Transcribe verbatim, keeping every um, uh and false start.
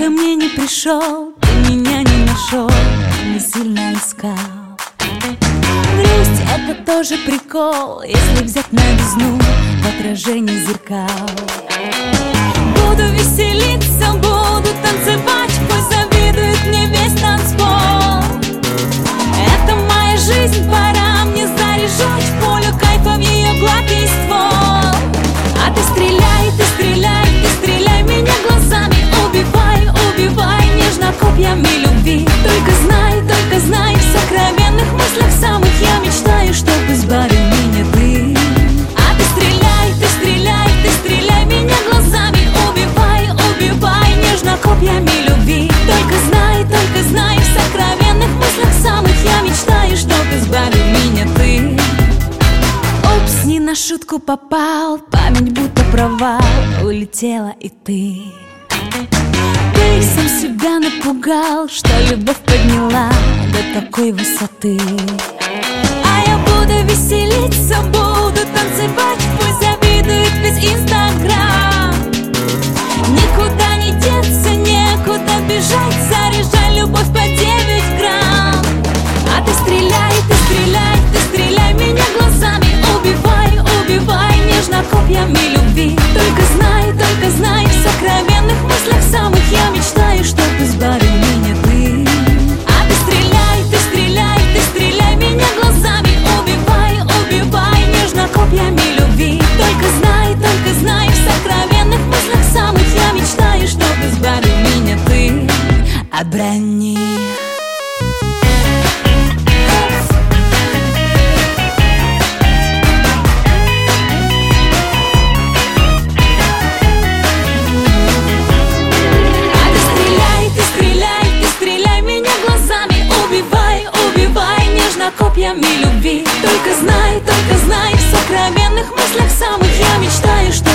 ко мне не пришел, ты меня не нашел, не сильно искал. Грусть — это тоже прикол, если взять новизну в отражении зеркал. Буду веселиться, буду танцевать, пусть завидует мне весь танцпол. Это моя жизнь, пора мне заряжать пулю кайфа в ее гладкий ствол. А ты стреляй, ты стреляй, ты стреляй меня глазами, убивай, убивай нежно копьями любви. Только знай, только знай, в сокровенных мыслях самых я мечтаю, чтобы избавил меня ты. А ты стреляй, ты стреляй, ты стреляй меня глазами, убивай, убивай нежно копьями любви. Только знай, только знай, в сокровенных мыслях самых я мечтаю, чтобы избавил меня ты. Упс, не на шутку попал, память будто провал, улетела и ты. Ты сам себя напугал, что любовь подняла до такой высоты. А я буду веселиться, буду танцевать, пусть завидует весь Инстаграм. Никуда не деться, некуда бежать, заряжай любовь по девять грамм. А ты стреляй, ты стреляй, ты стреляй меня глазами, убивай, убивай нежно копьями любви. Только знай, только знай, в сокровенных мыслях самых я мечтаю, чтобы избавил меня ты. А ты стреляй, ты стреляй, ты стреляй меня глазами, убивай, убивай нежно копьями любви. Только знай, только знай, в сокровенных мыслях самых я мечтаю, чтобы избавил меня ты от брони. Копьями любви. Только знай, только знай, в сокровенных мыслях самых я мечтаю, что